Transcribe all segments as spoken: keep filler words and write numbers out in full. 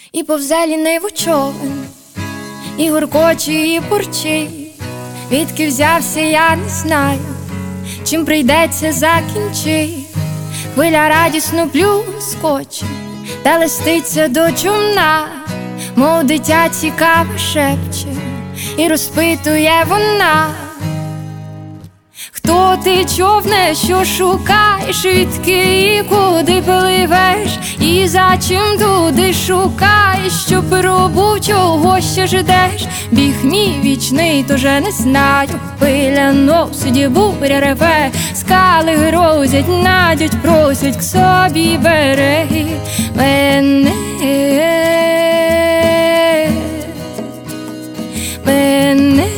І повзе лінивий човен, і гуркоче, і бурчить. Відки взявся, я не знаю, чим прийдеться закінчить. Хвиля радісно плюскоче, та листиться до човна, мов дитя цікаво шепче, і розпитує вона: хто ти, човне, що шукаєш, відки і куди пливеш, і за чим туди шукаєш, що пробув, чого ще ждеш? Біг мій вічний, то же не знаю. Хвиля носить, буря реве, скали грозять, надять, просять к собі береги мене, мене.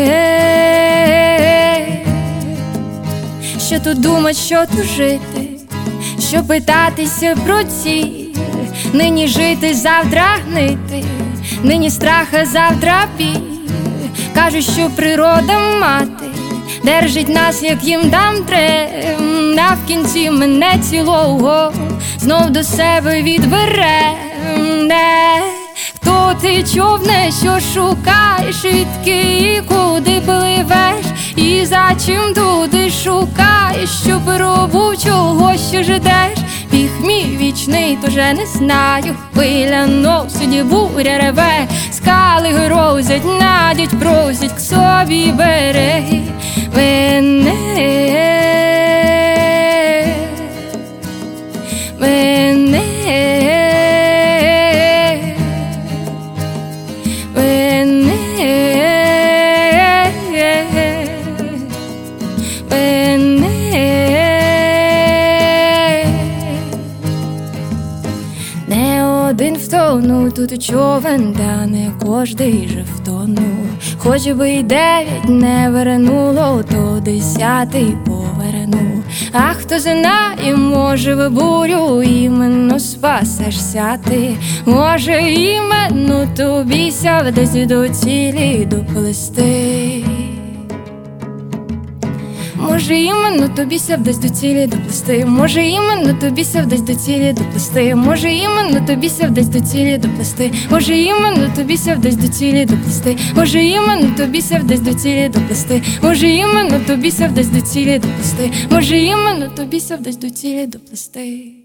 Що тут думать, що тут жити, що питатися про ціль. Нині жити, завтра гнити, нині страх, а завтра біль. Кажуть, що природа мати держить нас, як їм дам трем, а в кінці мене цілого знов до себе відбере. Хто ти, човне, що шукаєш, відки і куди пливеш, і за чим туди шукаєш, що пробув, чого ще ждеш? Біг мій вічний, то же не знаю. Хвиля носить, буря реве, скали грозять, надять, просять к собі береги мене, мене, мене, мене. Не один втонув тут човен, та не кожний же втонув. Хоч би й дев'ять не вернуло, то десятий повернув. А хто знає, може в бурю іменно спасешся ти, може іменно тобі ся вдасться до цілі доплисти. Може іменно тобі ся вдасть до цілі доплисти, може іменно тобі ся вдасть до цілі доплисти, може іменно тобі ся вдасть до цілі доплисти, може іменно тобі ся вдасть до цілі доплисти, може іменно тобі ся вдасть до цілі доплисти, може іменно тобі ся вдасть до цілі доплисти, може іменно тобі ся вдасть до цілі доплисти.